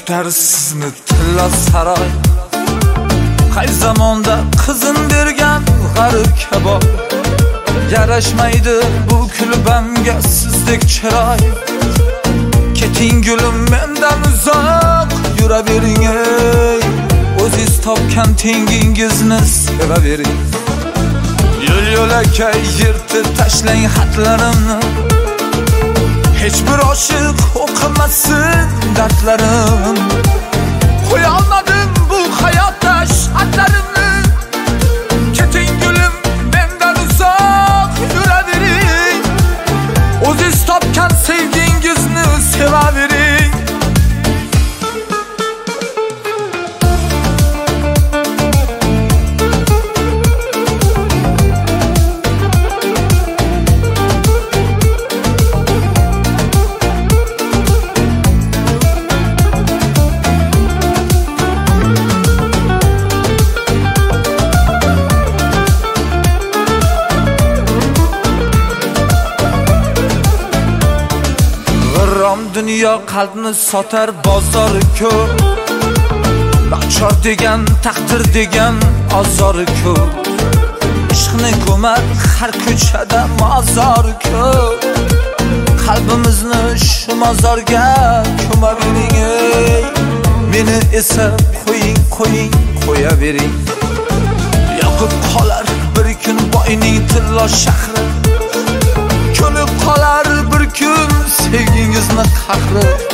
kutar sizni tilla saroy. Qay zamonda qizim bergan g'arib kabob. Yarashmaydi bu kulbamga sizdek chiroy. Keting gulim mendan uzoq yuravering ey. O'zingiz topgan tengingizni sevavering. Yo'l-yo'lakay yirtib tashlang xatlarimni. Hech bir oshiq o'qimasin dardlarim. Qo'ya olmadim bu hayotda shartlarimni. Keting gulim mendan uzoq yuravering. O'zingiz topgan sevgingizni sevavering. Dünya qalbni sotar bozori ko'p. Nachor degan taqdir degan azori ko'p. Ishqni ko'mar har ko'chada mozor ko'p. Qalbimizni shu mozorga ko'mavering ey. Meni esa qo'ying qo'yavering. Yoqib qolar bir kun boyning tilla shahri. Ko'nib qolar bir kun sevgingizni qahri.